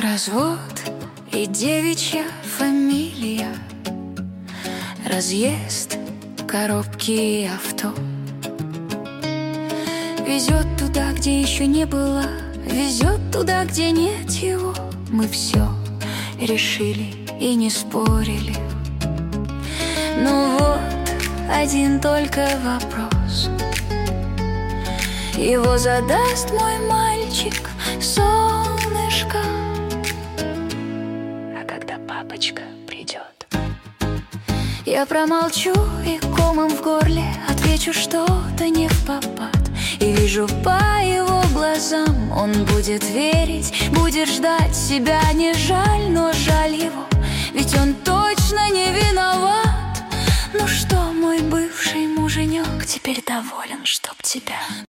Развод и девичья фамилия, разъезд, коробки и авто. Везет туда, где еще не было, везет туда, где нет его. Мы все решили и не спорили. Но вот один только вопрос, его задаст мой мальчик, солнышко. А когда папочка придет, я промолчу и комом в горле отвечу что-то не впопад. И вижу по его глазам, он будет верить, будет ждать, себя не жаль, но жаль его, ведь он точно не виноват. Ну что, мой бывший муженек, теперь доволен, чтоб тебя